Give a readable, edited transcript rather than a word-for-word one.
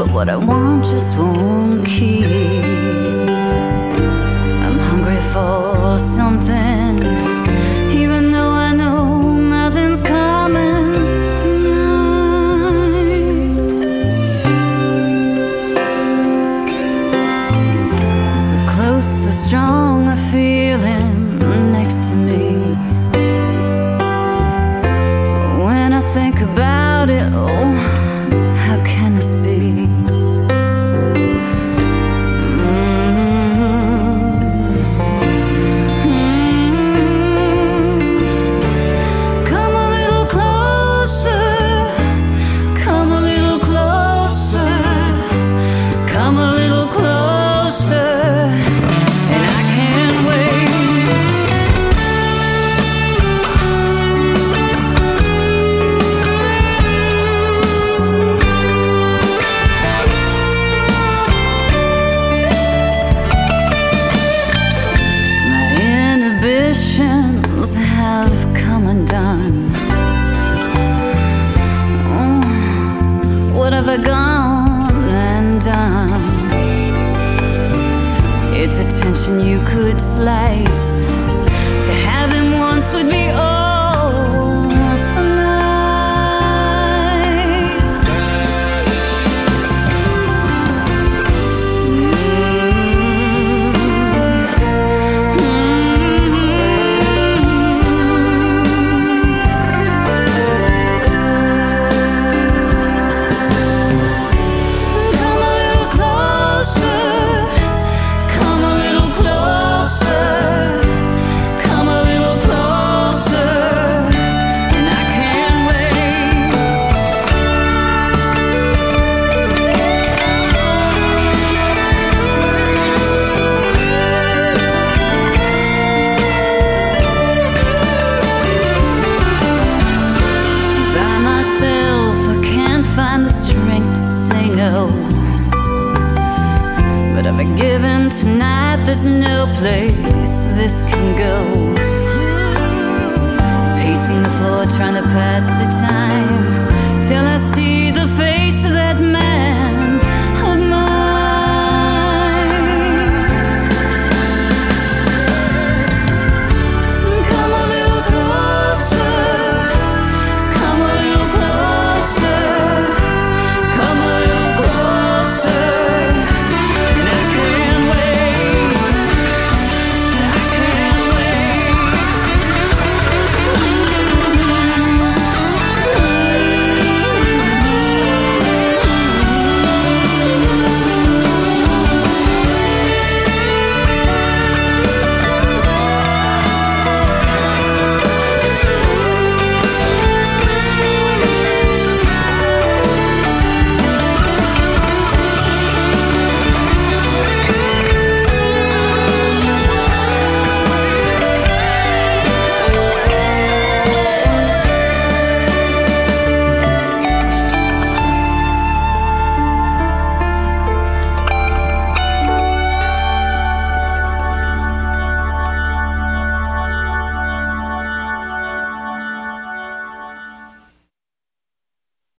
but what I want just won't keep. I'm hungry for something, even though I know nothing's coming tonight. So close, so strong, a feeling next to me. When I think about it, oh, how can this be? Come a little closer, come a little closer, come a little closer, and I can't wait. Have come undone. Oh, what have I gone and done? It's a tension you could slice. To have him once would be oh so nice. But I've been given tonight, there's no place this can go. Pacing the floor, trying to pass the time till I see